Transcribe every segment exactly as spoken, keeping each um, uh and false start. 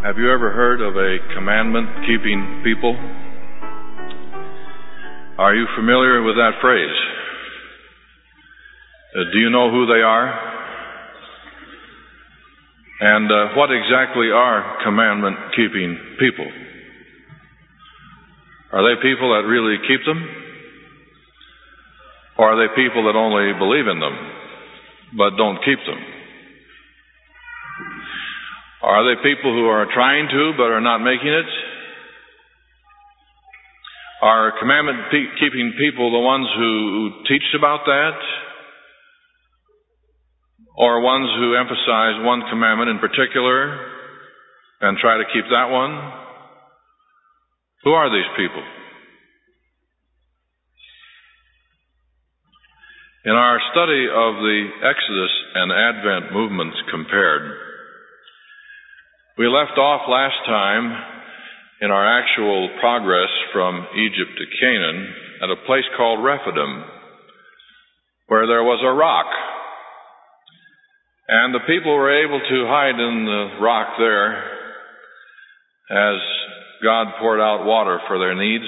Have you ever heard of a commandment-keeping people? Are you familiar with that phrase? Uh, do you know who they are? And uh, what exactly are commandment-keeping people? Are they people that really keep them? Or are they people that only believe in them, but don't keep them? Are they people who are trying to, but are not making it? Are commandment-keeping people the ones who teach about that? Or ones who emphasize one commandment in particular and try to keep that one? Who are these people? In our study of the Exodus and Advent movements compared, we left off last time in our actual progress from Egypt to Canaan at a place called Rephidim, where there was a rock. And the people were able to hide in the rock there as God poured out water for their needs.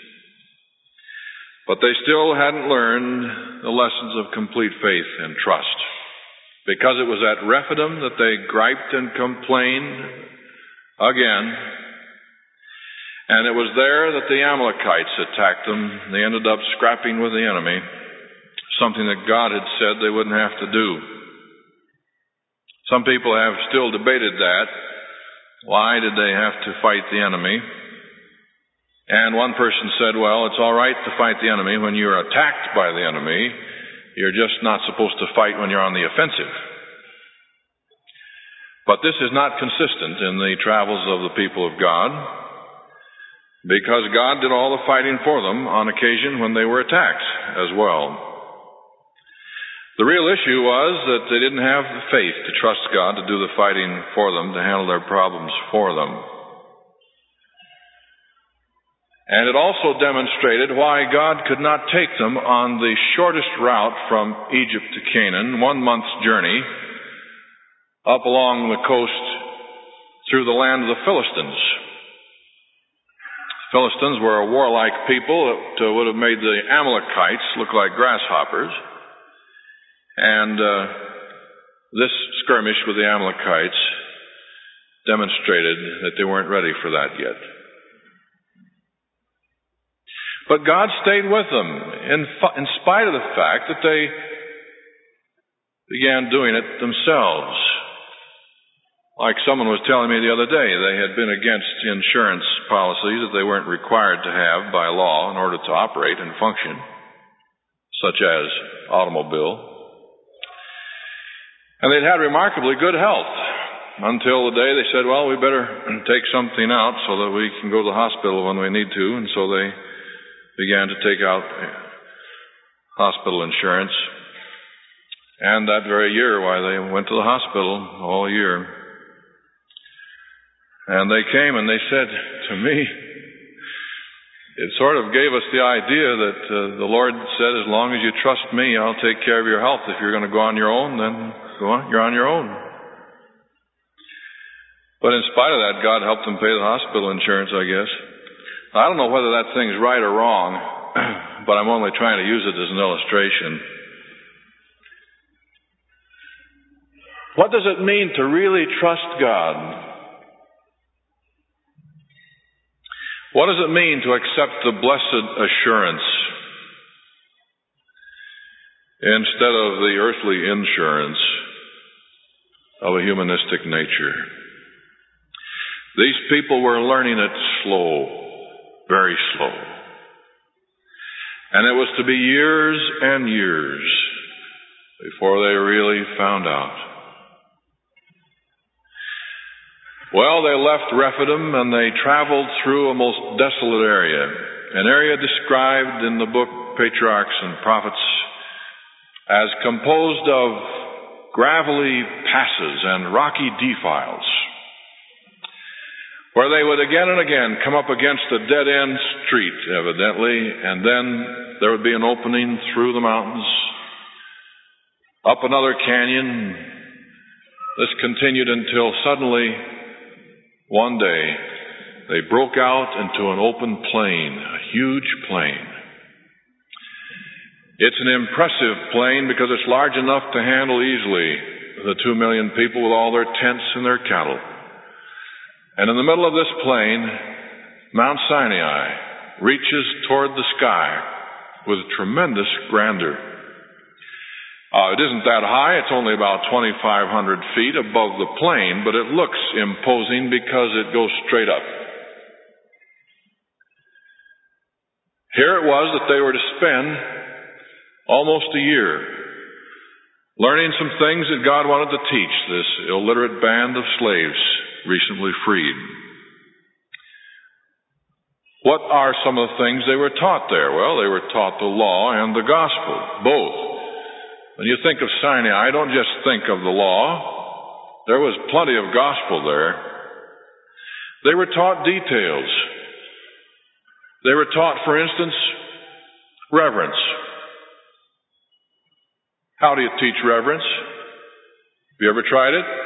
But they still hadn't learned the lessons of complete faith and trust, because it was at Rephidim that they griped and complained again. And it was there that the Amalekites attacked them. They ended up scrapping with the enemy, something that God had said they wouldn't have to do. Some people have still debated that. Why did they have to fight the enemy? And one person said, well, it's all right to fight the enemy when you're attacked by the enemy. You're just not supposed to fight when you're on the offensive. But this is not consistent in the travels of the people of God, because God did all the fighting for them on occasion when they were attacked as well. The real issue was that they didn't have the faith to trust God to do the fighting for them, to handle their problems for them. And it also demonstrated why God could not take them on the shortest route from Egypt to Canaan, one month's journey, up along the coast through the land of the Philistines. Philistines were a warlike people that would have made the Amalekites look like grasshoppers. And uh, this skirmish with the Amalekites demonstrated that they weren't ready for that yet. But God stayed with them in, in spite of the fact that they began doing it themselves. Like someone was telling me the other day, they had been against insurance policies that they weren't required to have by law in order to operate and function, such as automobile. And they'd had remarkably good health until the day they said, well, we better take something out so that we can go to the hospital when we need to. And so they began to take out hospital insurance. And that very year, why, they went to the hospital all year. And they came and they said to me, it sort of gave us the idea that uh, the Lord said, as long as you trust me, I'll take care of your health. If you're going to go on your own, then go on, you're on your own. But in spite of that, God helped them pay the hospital insurance, I guess. I don't know whether that thing's right or wrong, but I'm only trying to use it as an illustration. What does it mean to really trust God? What does it mean to accept the blessed assurance instead of the earthly insurance of a humanistic nature? These people were learning it slow, very slow. And it was to be years and years before they really found out. Well, they left Rephidim and they traveled through a most desolate area, an area described in the book Patriarchs and Prophets as composed of gravelly passes and rocky defiles, where they would again and again come up against a dead-end street, evidently, and then there would be an opening through the mountains, up another canyon. This continued until suddenly one day they broke out into an open plain, a huge plain. It's an impressive plain because it's large enough to handle easily the two million people with all their tents and their cattle. And in the middle of this plain, Mount Sinai reaches toward the sky with tremendous grandeur. Uh, it isn't that high. It's only about twenty-five hundred feet above the plain, but it looks imposing because it goes straight up. Here it was that they were to spend almost a year learning some things that God wanted to teach this illiterate band of slaves recently freed. What are some of the things they were taught there? Well, they were taught the law and the gospel, both. When you think of Sinai, don't just think of the law. There was plenty of gospel there. They were taught details. They were taught, for instance, reverence. How do you teach reverence? Have you ever tried it?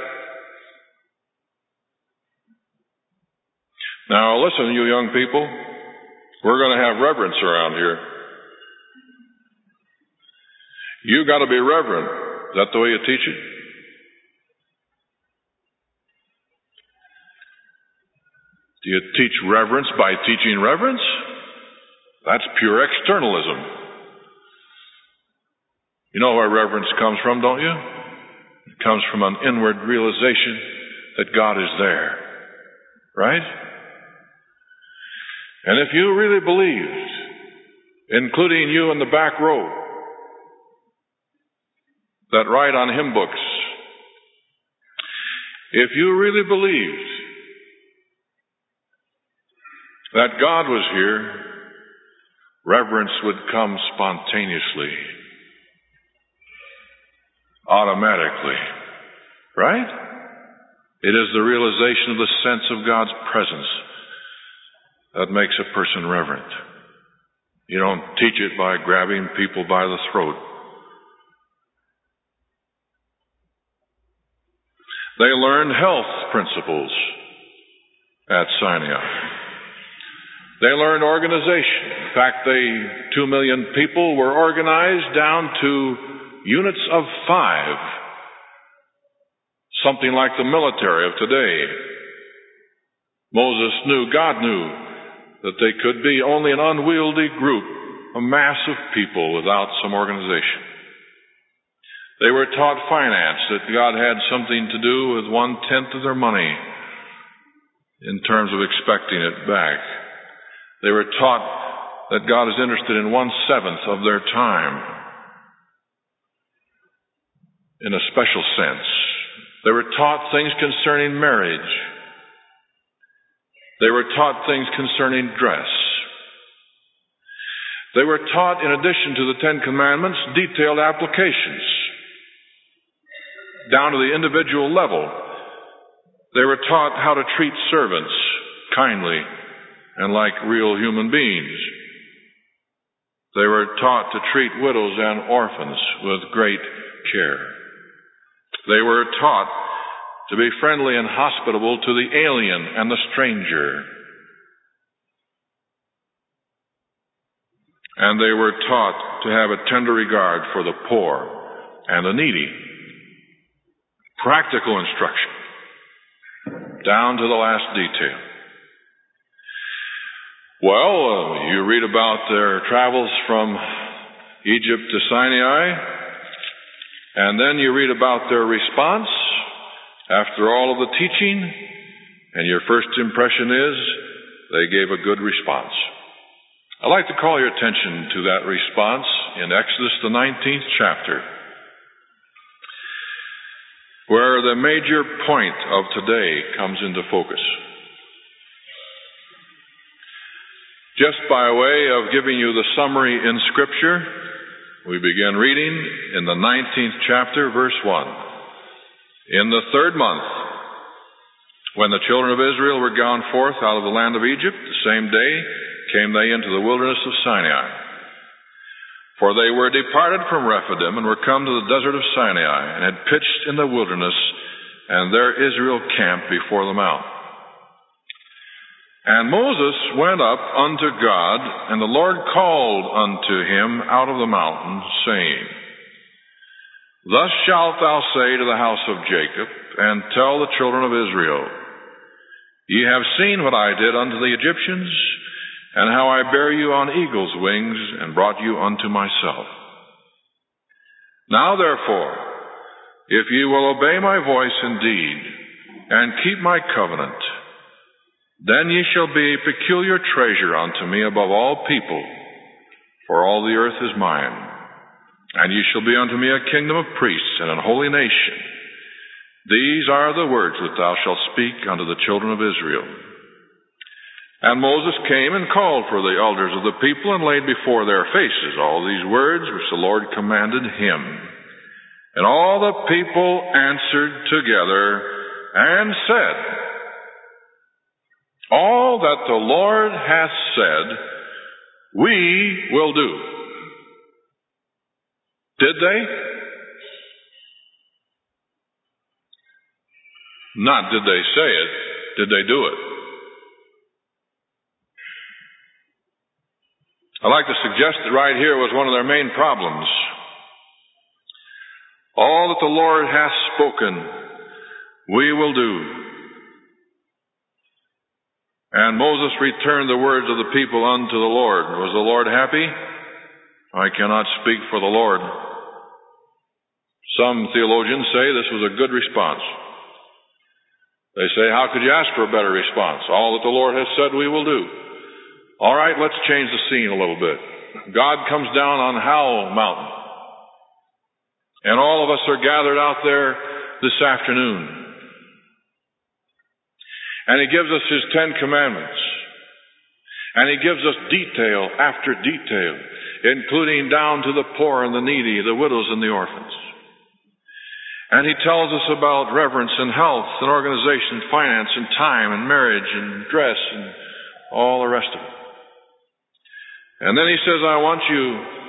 Now listen, you young people, we're going to have reverence around here. You got to be reverent. Is that the way you teach it? Do you teach reverence by teaching reverence? That's pure externalism. You know where reverence comes from, don't you? It comes from an inward realization that God is there. Right? And if you really believed, including you in the back row, that write on hymn books, if you really believed that God was here, reverence would come spontaneously, automatically, right? It is the realization of the sense of God's presence that makes a person reverent. You don't teach it by grabbing people by the throat. They learned health principles at Sinai. They learned organization. In fact, they, two million people were organized down to units of five. Something like the military of today. Moses knew, God knew, that they could be only an unwieldy group, a mass of people without some organization. They were taught finance, that God had something to do with one-tenth of their money in terms of expecting it back. They were taught that God is interested in one-seventh of their time in a special sense. They were taught things concerning marriage. They were taught things concerning dress. They were taught, in addition to the Ten Commandments, detailed applications down to the individual level. They were taught how to treat servants kindly and like real human beings. They were taught to treat widows and orphans with great care. They were taught to be friendly and hospitable to the alien and the stranger. And they were taught to have a tender regard for the poor and the needy. Practical instruction, down to the last detail. Well, uh, you read about their travels from Egypt to Sinai, and then you read about their response after all of the teaching, and your first impression is they gave a good response. I'd like to call your attention to that response in Exodus, the nineteenth chapter, where the major point of today comes into focus. Just by way of giving you the summary in Scripture, we begin reading in the nineteenth chapter, verse one. In the third month, when the children of Israel were gone forth out of the land of Egypt, the same day came they into the wilderness of Sinai. For they were departed from Rephidim and were come to the desert of Sinai, and had pitched in the wilderness, and there Israel camped before the mount. And Moses went up unto God, and the Lord called unto him out of the mountain, saying, Thus shalt thou say to the house of Jacob, and tell the children of Israel, Ye have seen what I did unto the Egyptians, and how I bare you on eagle's wings, and brought you unto myself. Now therefore, if ye will obey my voice indeed, and keep my covenant, then ye shall be a peculiar treasure unto me above all people, for all the earth is mine. And ye shall be unto me a kingdom of priests and an holy nation. These are the words that thou shalt speak unto the children of Israel. And Moses came and called for the elders of the people, and laid before their faces all these words which the Lord commanded him. And all the people answered together and said, All that the Lord hath said, we will do. Did they? Not did they say it, did they do it? I'd like to suggest that right here was one of their main problems. All that the Lord hath spoken, we will do. And Moses returned the words of the people unto the Lord. Was the Lord happy? I cannot speak for the Lord. Some theologians say this was a good response. They say, how could you ask for a better response? All that the Lord has said we will do. All right, let's change the scene a little bit. God comes down on Howell Mountain. And all of us are gathered out there this afternoon. And He gives us His Ten Commandments. And He gives us detail after detail, including down to the poor and the needy, the widows and the orphans. And He tells us about reverence and health and organization, finance and time and marriage and dress and all the rest of it. And then He says, I want you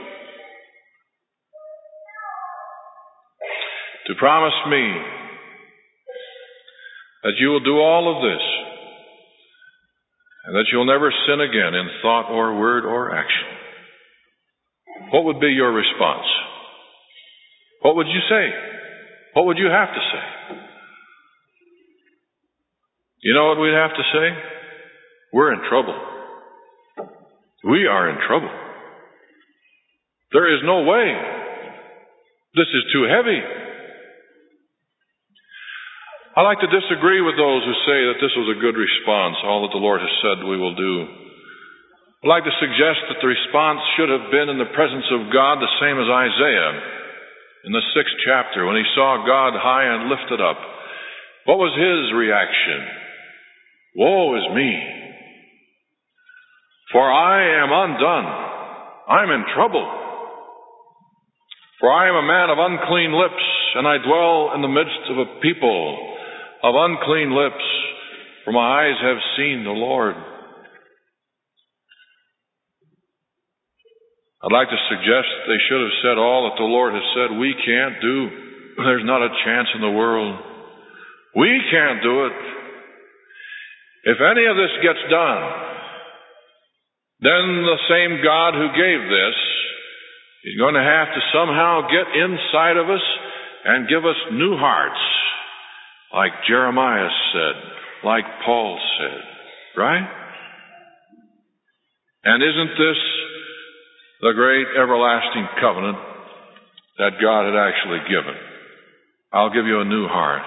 to promise me that you will do all of this and that you'll never sin again in thought or word or action. What would be your response? What would you say? What would you have to say? You know what we'd have to say? We're in trouble. We are in trouble. There is no way. This is too heavy. I like to disagree with those who say that this was a good response, all that the Lord has said we will do. I'd like to suggest that the response should have been in the presence of God, the same as Isaiah in the sixth chapter when he saw God high and lifted up. What was his reaction? Woe is me, for I am undone. I'm in trouble. For I am a man of unclean lips, and I dwell in the midst of a people of unclean lips, for my eyes have seen the Lord. I'd like to suggest they should have said all that the Lord has said we can't do. There's not a chance in the world. We can't do it. If any of this gets done, then the same God who gave this is going to have to somehow get inside of us and give us new hearts, like Jeremiah said, like Paul said, right? And isn't this the great everlasting covenant that God had actually given? I'll give you a new heart.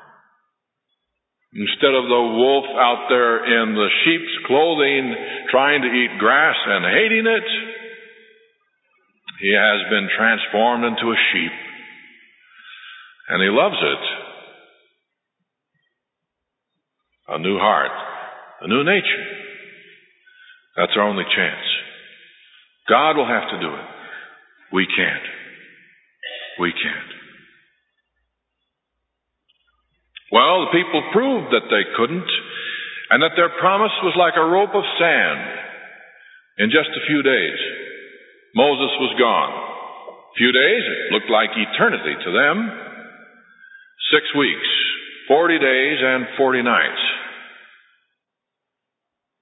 Instead of the wolf out there in the sheep's clothing trying to eat grass and hating it, he has been transformed into a sheep. And he loves it. A new heart, a new nature. That's our only chance. God will have to do it. We can't. We can't. Well, the people proved that they couldn't, and that their promise was like a rope of sand. In just a few days, Moses was gone. A few days, it looked like eternity to them. Six weeks, forty days and forty nights.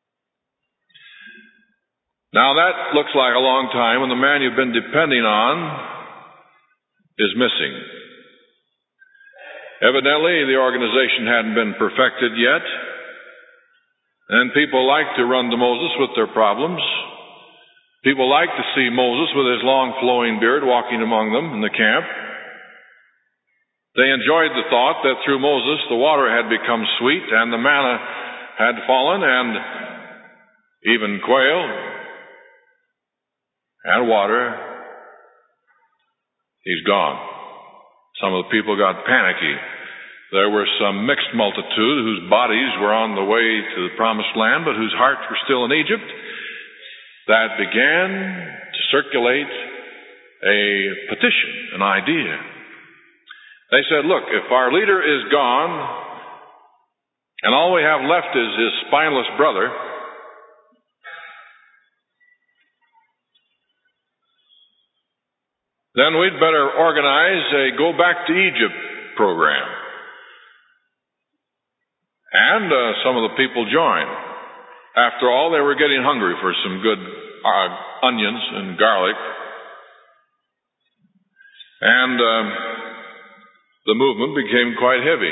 Now that looks like a long time when the man you've been depending on is missing. Evidently, the organization hadn't been perfected yet, and people like to run to Moses with their problems. People like to see Moses with his long flowing beard walking among them in the camp. They enjoyed the thought that through Moses the water had become sweet and the manna had fallen, and even quail and water. He's gone. Some of the people got panicky. There were some mixed multitude whose bodies were on the way to the promised land, but whose hearts were still in Egypt, that began to circulate a petition, an idea. They said, look, if our leader is gone, and all we have left is his spineless brother, then we'd better organize a Go Back to Egypt program. And uh, some of the people joined. After all, they were getting hungry for some good uh, onions and garlic. And uh, the movement became quite heavy.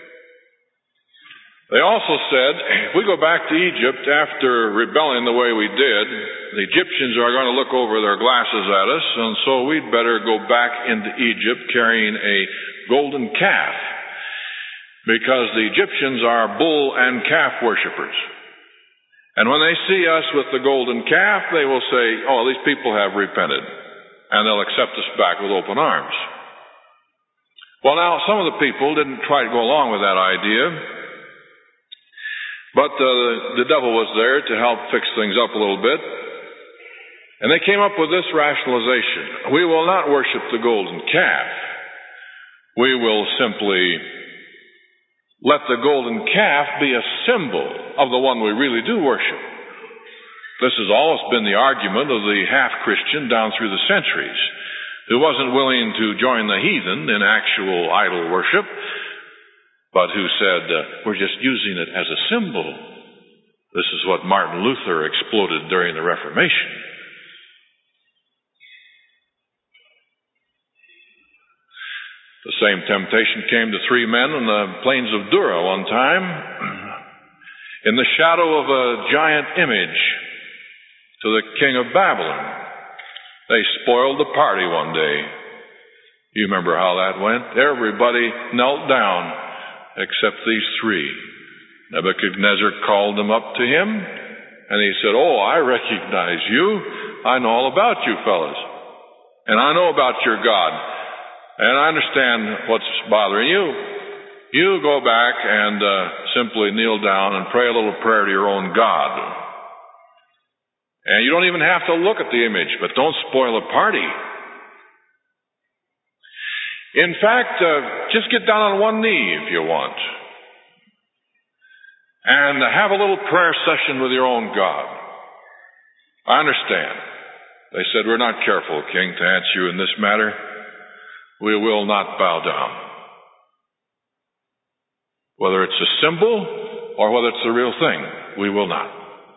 They also said, if we go back to Egypt after rebelling the way we did, the Egyptians are going to look over their glasses at us, and so we'd better go back into Egypt carrying a golden calf, because the Egyptians are bull and calf worshippers. And when they see us with the golden calf, they will say, oh, these people have repented, and they'll accept us back with open arms. Well, now, some of the people didn't try to go along with that idea, but uh, the devil was there to help fix things up a little bit. And they came up with this rationalization. We will not worship the golden calf. We will simply let the golden calf be a symbol of the one we really do worship. This has always been the argument of the half-Christian down through the centuries, who wasn't willing to join the heathen in actual idol worship, but who said, uh, we're just using it as a symbol. This is what Martin Luther exploded during the Reformation. The same temptation came to three men on the plains of Dura one time, in the shadow of a giant image to the king of Babylon. They spoiled the party one day. You remember how that went? Everybody knelt down except these three. Nebuchadnezzar called them up to him, and he said, oh, I recognize you. I know all about you fellas. And I know about your God. And I understand what's bothering you. You go back and uh, simply kneel down and pray a little prayer to your own God. And you don't even have to look at the image, but don't spoil the party. In fact, uh, just get down on one knee if you want. And have a little prayer session with your own God. I understand. They said, we're not careful, King, to answer you in this matter. We will not bow down. Whether it's a symbol or whether it's the real thing, we will not.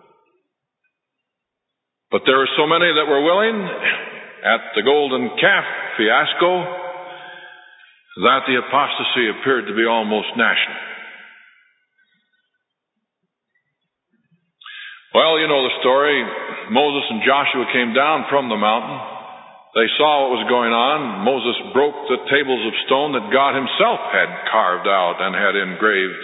But there were so many that were willing at the golden calf fiasco that the apostasy appeared to be almost national. Well, you know the story. Moses and Joshua came down from the mountain. They saw what was going on. Moses broke the tables of stone that God himself had carved out and had engraved,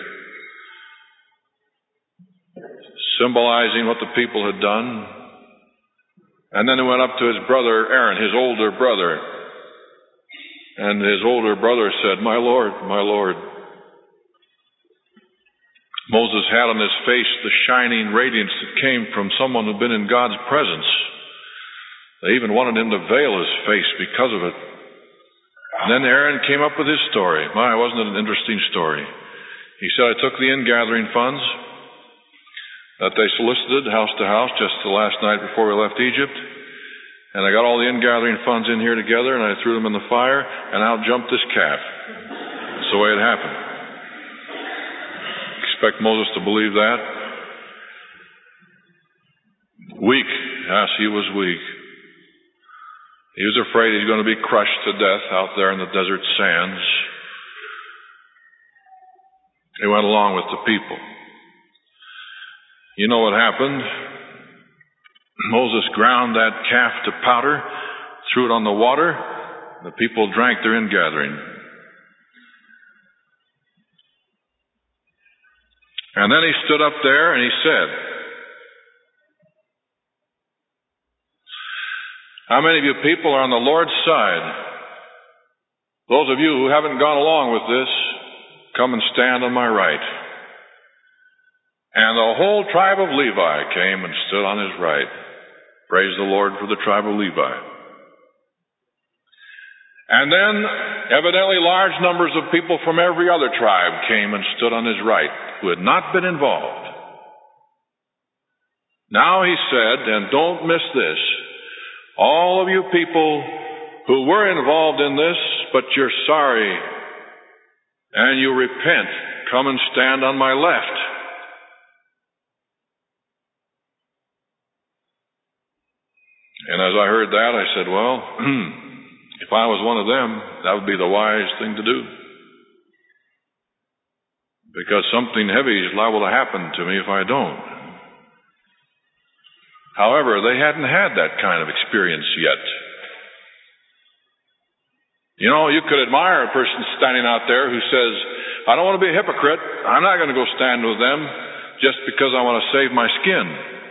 symbolizing what the people had done. And then he went up to his brother Aaron, his older brother. And his older brother said, my Lord, my Lord. Moses had on his face the shining radiance that came from someone who'd been in God's presence. They even wanted him to veil his face because of it. And then Aaron came up with his story. My, wasn't it an interesting story? He said, I took the in-gathering funds that they solicited house to house just the last night before we left Egypt. And I got all the in-gathering funds in here together, and I threw them in the fire, and out jumped this calf. That's the way it happened. Expect Moses to believe that? Weak Yes, he was weak. He was afraid he's going to be crushed to death out there in the desert sands. He went along with the people. You know what happened? Moses ground that calf to powder, threw it on the water. The people drank their ingathering. And then he stood up there and he said, how many of you people are on the Lord's side? Those of you who haven't gone along with this, come and stand on my right. And the whole tribe of Levi came and stood on his right. Praise the Lord for the tribe of Levi. And then, evidently, large numbers of people from every other tribe came and stood on his right, who had not been involved. Now he said, and don't miss this, all of you people who were involved in this, but you're sorry, and you repent, come and stand on my left. And as I heard that, I said, well, if I was one of them, that would be the wise thing to do. Because something heavy is liable to happen to me if I don't. However, they hadn't had that kind of experience yet. You know, you could admire a person standing out there who says, I don't want to be a hypocrite. I'm not going to go stand with them just because I want to save my skin.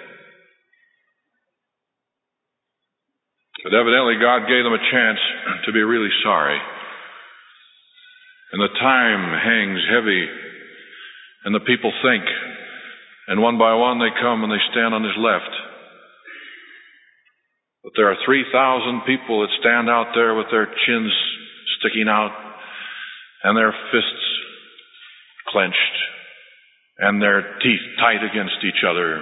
But evidently God gave them a chance to be really sorry. And the time hangs heavy, and the people think, and one by one they come and they stand on his left. But there are three thousand people that stand out there with their chins sticking out and their fists clenched and their teeth tight against each other.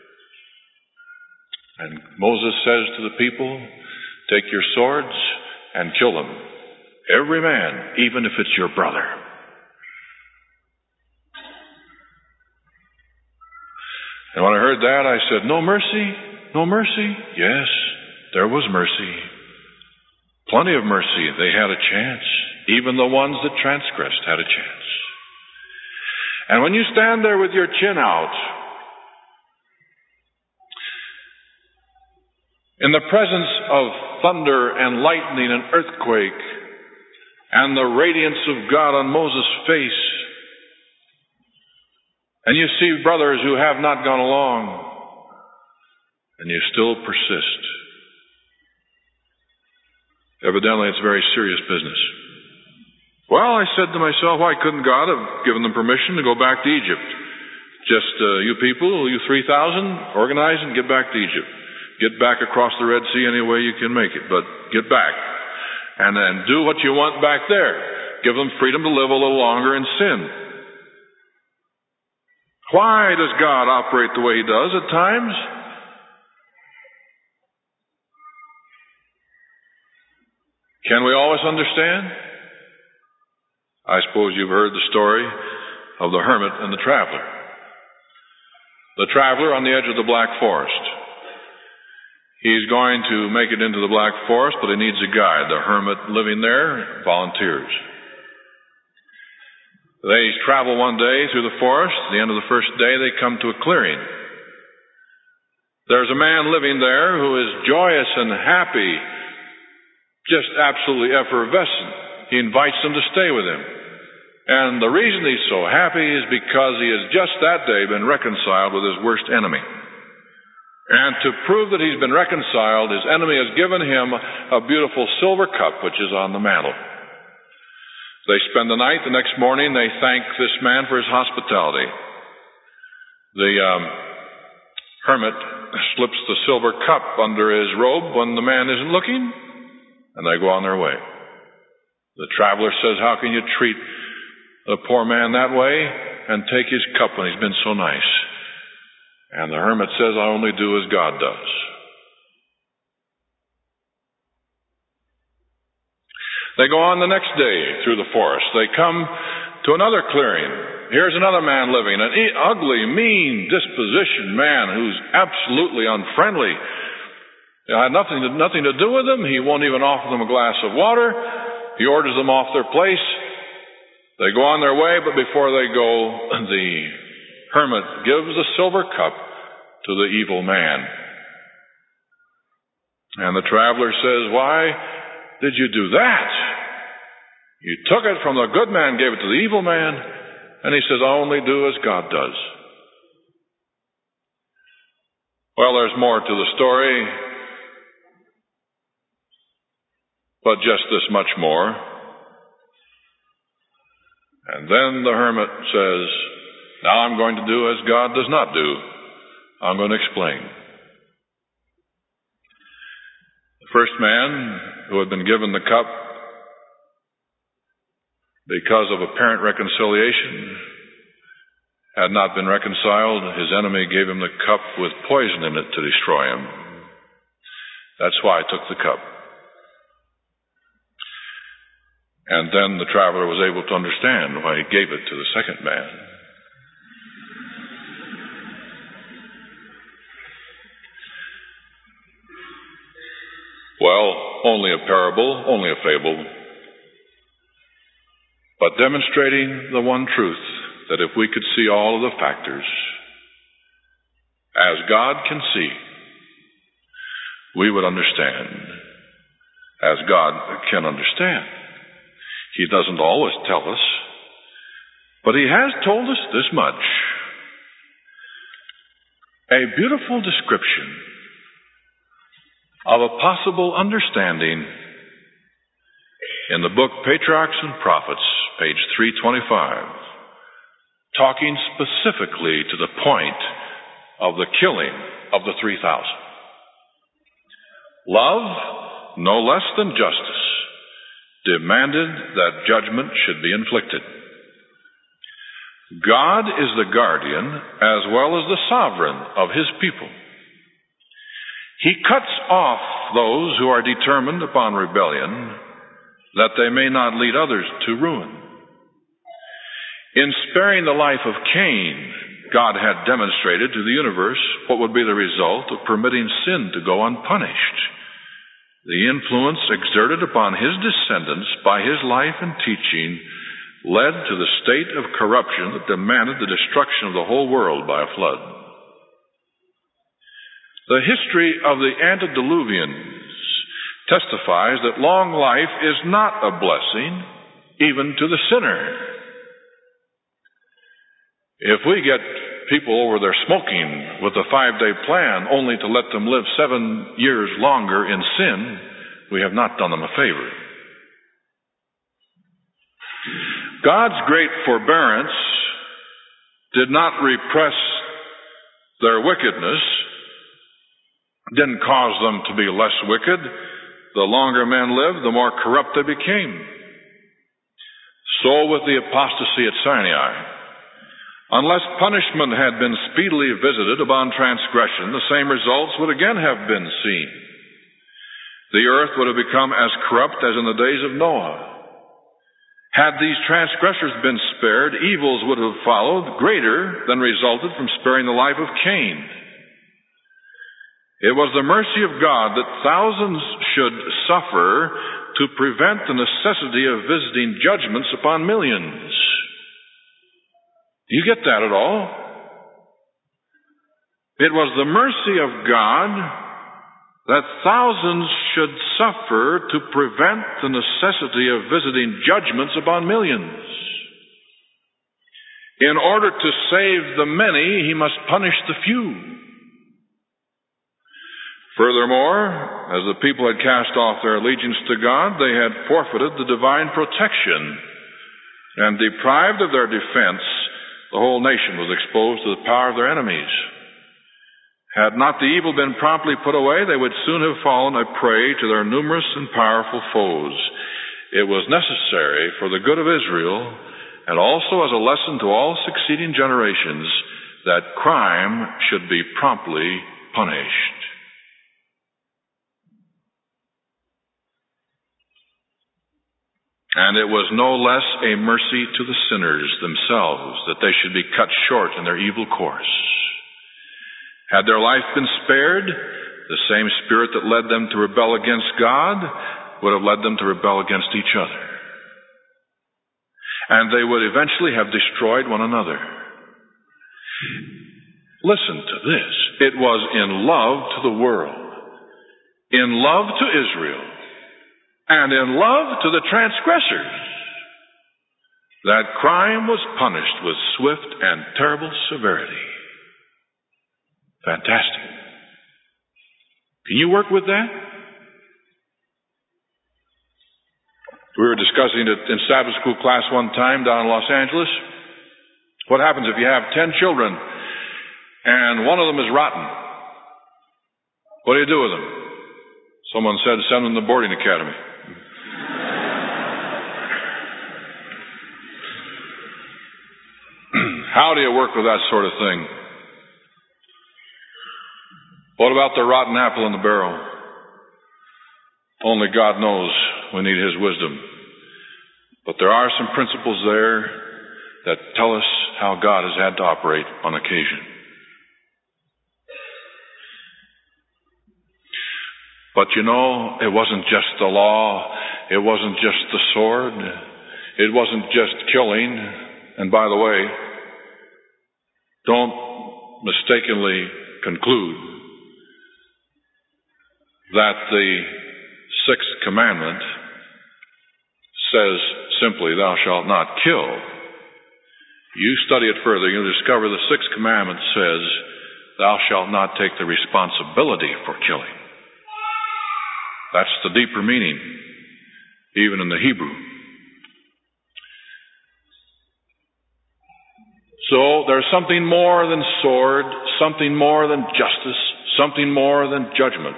And Moses says to the people, take your swords and kill them. Every man, even if it's your brother. And when I heard that, I said, no mercy? No mercy? Yes, there was mercy. Plenty of mercy. They had a chance. Even the ones that transgressed had a chance. And when you stand there with your chin out, in the presence of thunder and lightning and earthquake and the radiance of God on Moses' face, and you see brothers who have not gone along, and you still persist, evidently it's very serious business. Well, I said to myself, why couldn't God have given them permission to go back to Egypt? Just uh, you people, you three thousand, organize and get back to Egypt. Get back across the Red Sea any way you can make it, but get back. And then do what you want back there. Give them freedom to live a little longer in sin. Why does God operate the way He does at times? Can we always understand? I suppose you've heard the story of the hermit and the traveler. The traveler on the edge of the Black Forest. He's going to make it into the Black Forest, but he needs a guide. The hermit living there volunteers. They travel one day through the forest. At the end of the first day, they come to a clearing. There's a man living there who is joyous and happy, just absolutely effervescent. He invites them to stay with him. And the reason he's so happy is because he has just that day been reconciled with his worst enemy. And to prove that he's been reconciled, his enemy has given him a beautiful silver cup, which is on the mantle. They spend the night. The next morning, they thank this man for his hospitality. The um, hermit slips the silver cup under his robe when the man isn't looking, and they go on their way. The traveler says, how can you treat a poor man that way and take his cup when he's been so nice? And the hermit says, I only do as God does. They go on the next day through the forest. They come to another clearing. Here's another man living, an ugly, mean disposition man who's absolutely unfriendly. It had nothing to, nothing to do with them. He won't even offer them a glass of water. He orders them off their place. They go on their way, but before they go, the hermit gives the silver cup to the evil man. And the traveler says, "Why did you do that? You took it from the good man, gave it to the evil man." And he says, "I only do as God does." Well, there's more to the story, but just this much more. And then the hermit says, "Now I'm going to do as God does not do. I'm going to explain." The first man who had been given the cup because of apparent reconciliation had not been reconciled. His enemy gave him the cup with poison in it to destroy him. That's why I took the cup. And then the traveler was able to understand why he gave it to the second man. Well, only a parable, only a fable, but demonstrating the one truth, that if we could see all of the factors as God can see, we would understand as God can understand. He doesn't always tell us, but He has told us this much. A beautiful description of a possible understanding in the book Patriarchs and Prophets, page three twenty-five, talking specifically to the point of the killing of the three thousand. Love, no less than justice, demanded that judgment should be inflicted. God is the guardian as well as the sovereign of His people. He cuts off those who are determined upon rebellion, that they may not lead others to ruin. In sparing the life of Cain, God had demonstrated to the universe what would be the result of permitting sin to go unpunished. The influence exerted upon his descendants by his life and teaching led to the state of corruption that demanded the destruction of the whole world by a flood. The history of the antediluvians testifies that long life is not a blessing, even to the sinner. If we get people over there smoking with a five-day plan only to let them live seven years longer in sin, we have not done them a favor. God's great forbearance did not repress their wickedness, didn't cause them to be less wicked. The longer men lived, the more corrupt they became. So with the apostasy at Sinai. Unless punishment had been speedily visited upon transgression, the same results would again have been seen. The earth would have become as corrupt as in the days of Noah. Had these transgressors been spared, evils would have followed greater than resulted from sparing the life of Cain. It was the mercy of God that thousands should suffer to prevent the necessity of visiting judgments upon millions. Do you get that at all? It was the mercy of God that thousands should suffer to prevent the necessity of visiting judgments upon millions. In order to save the many, He must punish the few. Furthermore, as the people had cast off their allegiance to God, they had forfeited the divine protection, and deprived of their defense, the whole nation was exposed to the power of their enemies. Had not the evil been promptly put away, they would soon have fallen a prey to their numerous and powerful foes. It was necessary for the good of Israel, and also as a lesson to all succeeding generations, that crime should be promptly punished. And it was no less a mercy to the sinners themselves that they should be cut short in their evil course. Had their life been spared, The same spirit that led them to rebel against God would have led them to rebel against each other. And they would eventually have destroyed one another. Listen to this. It was in love to the world, in love to Israel, and in love to the transgressors that crime was punished with swift and terrible severity. Fantastic. Can you work with that? We were discussing it in Sabbath school class one time down in Los Angeles. What happens if you have ten children and one of them is rotten? What do you do with them? Someone said, send them to the boarding academy. How do you work with that sort of thing? What about the rotten apple in the barrel? Only God knows. We need His wisdom. But there are some principles there that tell us how God has had to operate on occasion. But you know, it wasn't just the law. It wasn't just the sword. It wasn't just killing. And by the way, don't mistakenly conclude that the sixth commandment says simply, thou shalt not kill. You study it further, you'll discover the sixth commandment says, thou shalt not take the responsibility for killing. That's the deeper meaning, even in the Hebrew. So there's something more than sword, something more than justice, something more than judgment.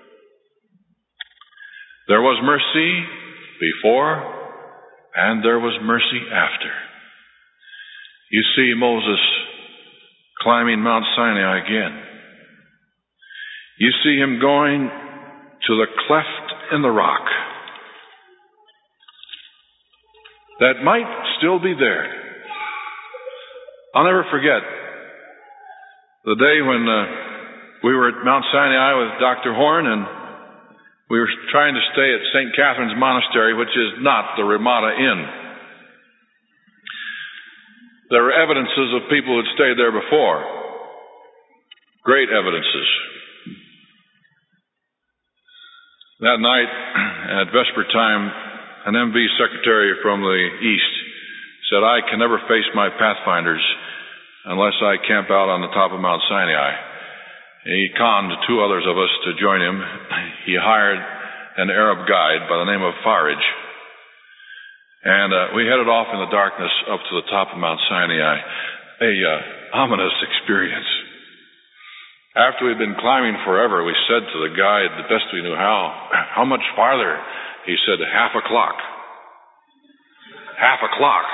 There was mercy before, and there was mercy after. You see Moses climbing Mount Sinai again. You see him going to the cleft in the rock that might still be there. I'll never forget the day when uh, we were at Mount Sinai with Doctor Horn, and we were trying to stay at Saint Catherine's Monastery, which is not the Ramada Inn. There were evidences of people who had stayed there before. Great evidences. That night, at vesper time, an M V secretary from the East said, I can never face my pathfinders unless I camp out on the top of Mount Sinai. He conned two others of us to join him. He hired an Arab guide by the name of Faraj. And uh, we headed off in the darkness up to the top of Mount Sinai. A uh, ominous experience. After we'd been climbing forever, we said to the guide, the best we knew how, how much farther? He said, half a clock. Half a clock.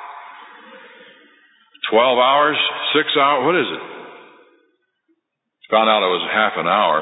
Twelve hours? Six hours? What is it? Found out it was half an hour.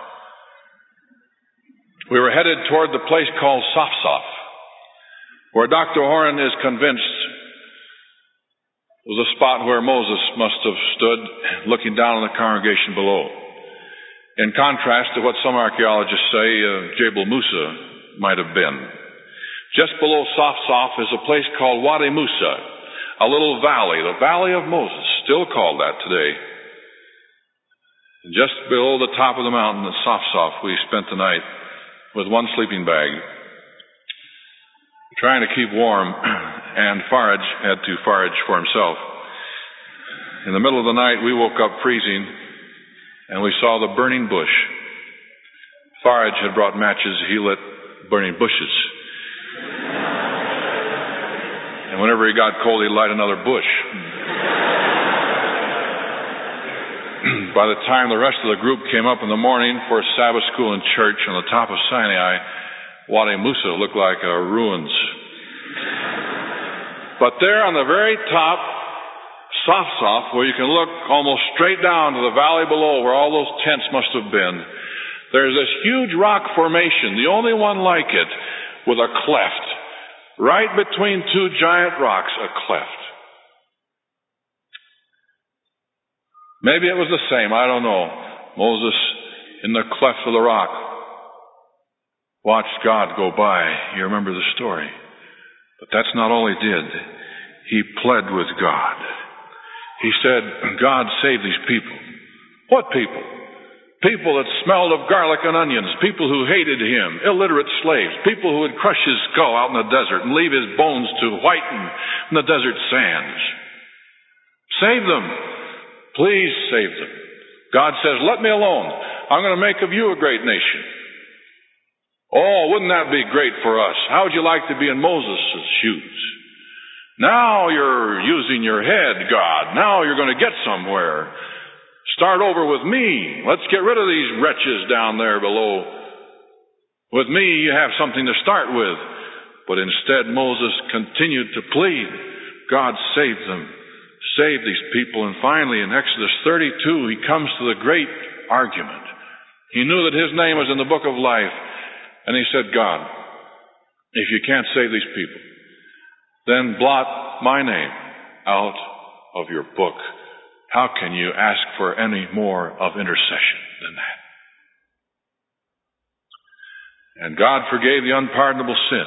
We were headed toward the place called Saf-Saf, where Doctor Horn is convinced was a spot where Moses must have stood looking down on the congregation below. In contrast to what some archaeologists say uh, Jebel Musa might have been. Just below Saf-Saf is a place called Wadi Musa, a little valley, the Valley of Moses, still called that today. And just below the top of the mountain at Saf-Saf, we spent the night with one sleeping bag, trying to keep warm, and Faraj had to forage for himself. In the middle of the night, we woke up freezing, and we saw the burning bush. Faraj had brought matches. He lit burning bushes. And whenever he got cold, he'd light another bush. By the time the rest of the group came up in the morning for Sabbath school and church on the top of Sinai, Wadi Musa looked like a ruins. But there on the very top, Saf-Saf, where you can look almost straight down to the valley below where all those tents must have been, there's this huge rock formation, the only one like it, with a cleft. Right between two giant rocks, a cleft. Maybe it was the same, I don't know. Moses in the cleft of the rock, watched God go by. You remember the story. But that's not all he did. He pled with God. He said, God, save these people. What people? People that smelled of garlic and onions, people who hated him, illiterate slaves, people who would crush his skull out in the desert and leave his bones to whiten in the desert sands. Save them. Please save them. God says, let me alone. I'm going to make of you a great nation. Oh, wouldn't that be great for us? How would you like to be in Moses' shoes? Now you're using your head, God. Now you're going to get somewhere. Start over with me. Let's get rid of these wretches down there below. With me, you have something to start with. But instead, Moses continued to plead. God, save them. Save these people. And finally, in Exodus thirty-two, he comes to the great argument. He knew that his name was in the book of life. And he said, God, if you can't save these people, then blot my name out of your book. How can you ask for any more of intercession than that? And God forgave the unpardonable sin.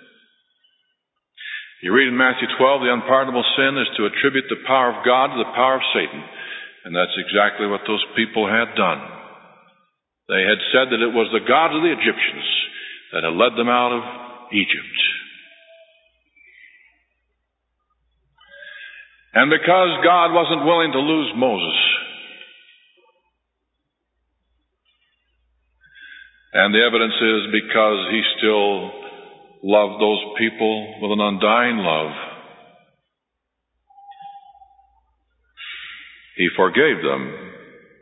You read in Matthew twelve, the unpardonable sin is to attribute the power of God to the power of Satan. And that's exactly what those people had done. They had said that it was the gods of the Egyptians that had led them out of Egypt. And because God wasn't willing to lose Moses, and the evidence is because he still loved those people with an undying love, he forgave them.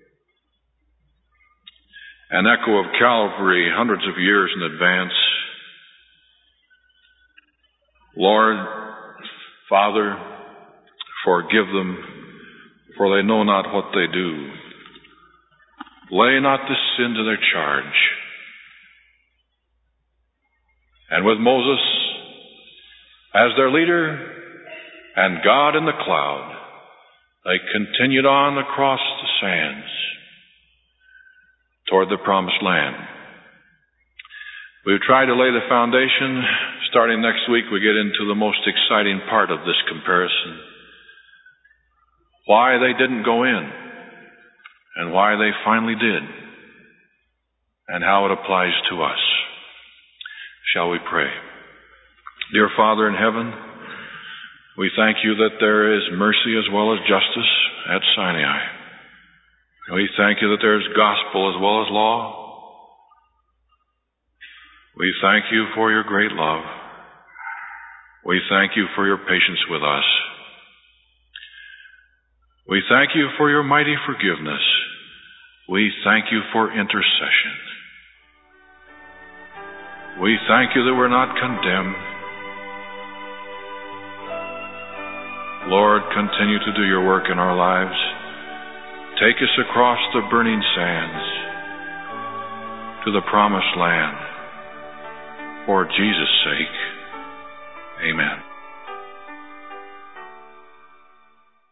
An echo of Calvary hundreds of years in advance. Lord, Father, forgive them, for they know not what they do. Lay not this sin to their charge. And with Moses as their leader and God in the cloud, they continued on across the sands toward the promised land. We've tried to lay the foundation. Starting next week, we get into the most exciting part of this comparison. Why they didn't go in, and why they finally did, and how it applies to us. Shall we pray? Dear Father in heaven, we thank you that there is mercy as well as justice at Sinai. We thank you that there is gospel as well as law. We thank you for your great love. We thank you for your patience with us. We thank you for your mighty forgiveness. We thank you for intercession. We thank you that we're not condemned. Lord, continue to do your work in our lives. Take us across the burning sands to the promised land. For Jesus' sake, amen.